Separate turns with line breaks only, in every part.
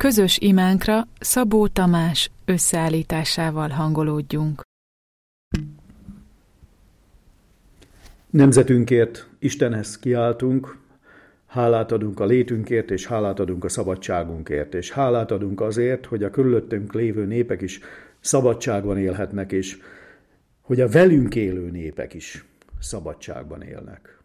Közös imánkra Szabó Tamás összeállításával hangolódjunk.
Nemzetünkért Istenhez kiáltunk, hálát adunk a létünkért, és hálát adunk a szabadságunkért, és hálát adunk azért, hogy a körülöttünk lévő népek is szabadságban élhetnek, és hogy a velünk élő népek is szabadságban élnek.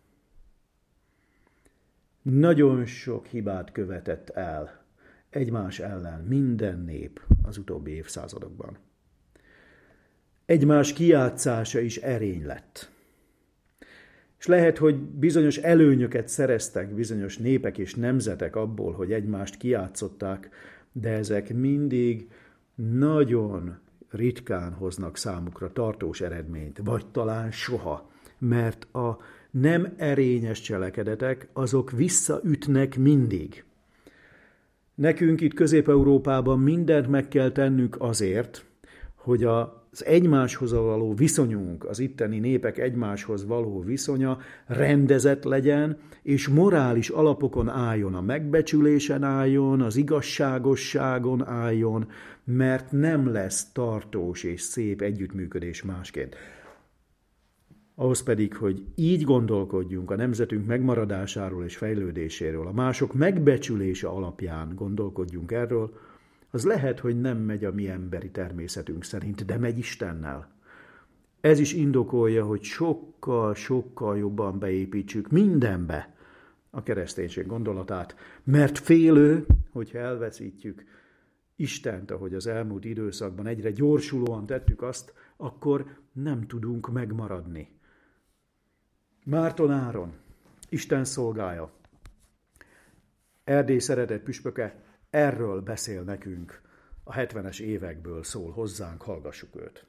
Nagyon sok hibát követett el egymás ellen minden nép az utóbbi évszázadokban. Egymás kijátszása is erény lett. És lehet, hogy bizonyos előnyöket szereztek bizonyos népek és nemzetek abból, hogy egymást kijátszották, de ezek mindig nagyon ritkán hoznak számukra tartós eredményt, vagy talán soha, mert a nem erényes cselekedetek, azok visszaütnek mindig. Nekünk itt Közép-Európában mindent meg kell tennünk azért, hogy az egymáshoz való viszonyunk, az itteni népek egymáshoz való viszonya rendezett legyen, és morális alapokon álljon, a megbecsülésen álljon, az igazságosságon álljon, mert nem lesz tartós és szép együttműködés másként. Ahhoz pedig, hogy így gondolkodjunk a nemzetünk megmaradásáról és fejlődéséről, a mások megbecsülése alapján gondolkodjunk erről, az lehet, hogy nem megy a mi emberi természetünk szerint, de megy Istennel. Ez is indokolja, hogy sokkal jobban beépítsük mindenbe a kereszténység gondolatát, mert félő, hogyha elveszítjük Istent, ahogy az elmúlt időszakban egyre gyorsulóan tettük azt, akkor nem tudunk megmaradni. Márton Áron, Isten szolgája, Erdély szeretett püspöke, erről beszél nekünk, a 70-es évekből szól hozzánk, hallgassuk őt.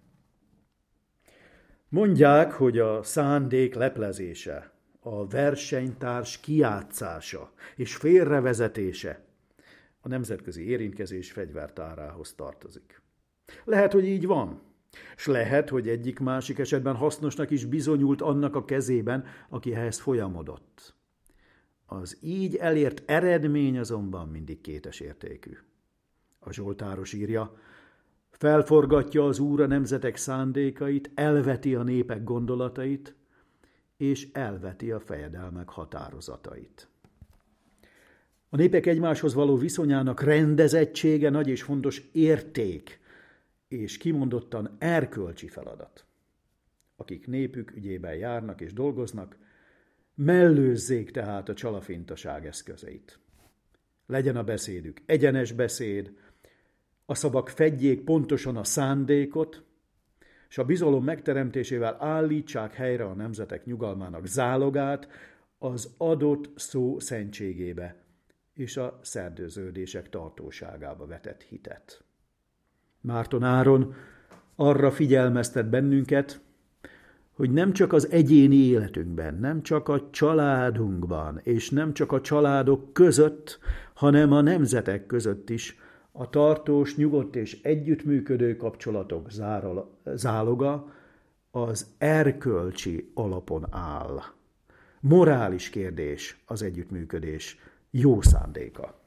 Mondják, hogy a szándék leplezése, a versenytárs kijátszása és félrevezetése a nemzetközi érintkezés fegyvertárához tartozik. Lehet, hogy így van, és lehet, hogy egyik-másik esetben hasznosnak is bizonyult annak a kezében, aki ehhez folyamodott. Az így elért eredmény azonban mindig kétes értékű. A Zsoltáros írja, felforgatja az Úr a nemzetek szándékait, elveti a népek gondolatait, és elveti a fejedelmek határozatait. A népek egymáshoz való viszonyának rendezettsége nagy és fontos érték, és kimondottan erkölcsi feladat. Akik népük ügyében járnak és dolgoznak, mellőzzék tehát a csalafintaság eszközeit. Legyen a beszédük egyenes beszéd, a szavak fedjék pontosan a szándékot, és a bizalom megteremtésével állítsák helyre a nemzetek nyugalmának zálogát az adott szó szentségébe és a szerződések tartóságába vetett hitet. Márton Áron arra figyelmeztet bennünket, hogy nem csak az egyéni életünkben, nem csak a családunkban, és nem csak a családok között, hanem a nemzetek között is a tartós, nyugodt és együttműködő kapcsolatok záloga az erkölcsi alapon áll. Morális kérdés az együttműködés jó szándéka.